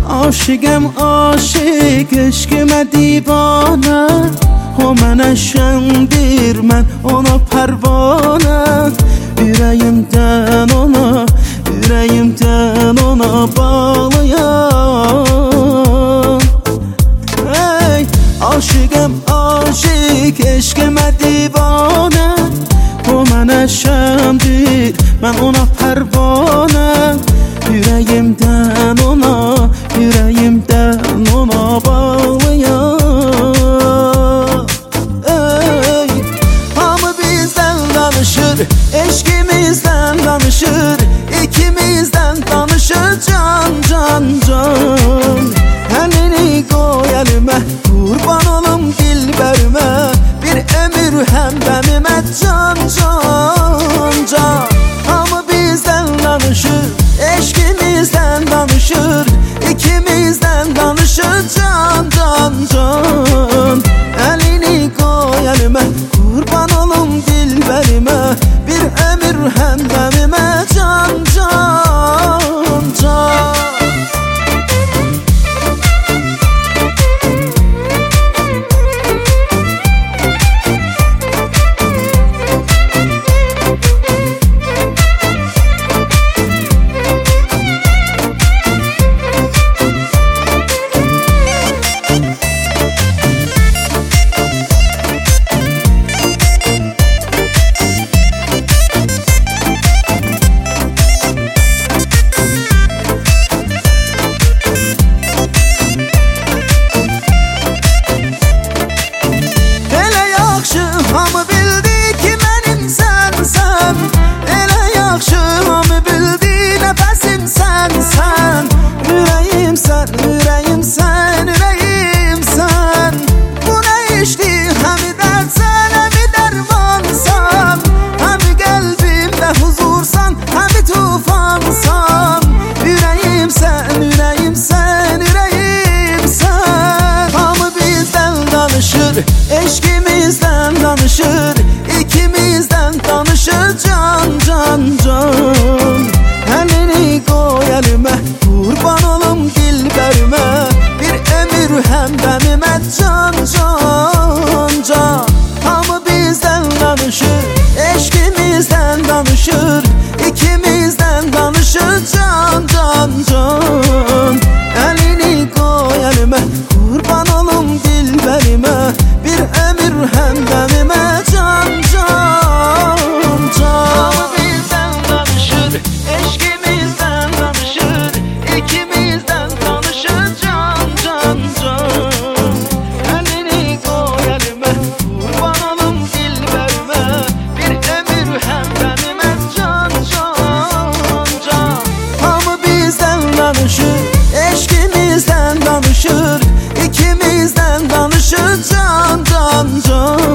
Aşıqəm aşıq, eşqimə divanə. O mənə şəndir, mən ona pərvanə. Ürəyimdən ona bağlıyam. Ey, aşıqəm aşıq, eşqimə divanə. O mənə şəndir, mən ona pərvanə. Ürəyimdən ona bağlıyam. Ey, hamı bizdən danışır, eşqimizdən danışır. İkimizdən danışır can. Əlini qoy əlimə, qurban olum dilbərimə. Bir ömür həmdəmimə can. Hamı bizdən danışır, eşqimizdən danışır. İkimizdən danışır can. Əlini qoy əlimə, qurban olum dilbərimə. Bir ömür həmdəmimə can. Hamı bildi ki mənim sənsən. Elə yaxşı hamı bildi nəfəsim sən. Ürəyimsən. Bu nə işdir, həmi dərdsən, həmi dərmansan. Həmi qəlbimdə huzursan, həmi tufansan. Ürəyimsən. Hamı bizdən danışır, eşqimizdən danışır. İkimizdən danışır can. Əlini qoy əlimə, qurban olum dilbərimə. Bir ömür həmdəmimə can. Hamı bizdən danışır, eşqimizdən danışır. İkimizdən danışır can. Əlini qoy əlimə, qurban olum dilbərimə. Bir ömür həmdəmimə can. Hamı bizdən danışır, eşqimizdən danışır. İkimizdən danışır can. Əlini qoy əlimə, qurban olum dilbərimə. Bir ömür həmdəmimə can. Hamı bizdən danışır, eşqimizdən danışır. İkimizdən danışır can.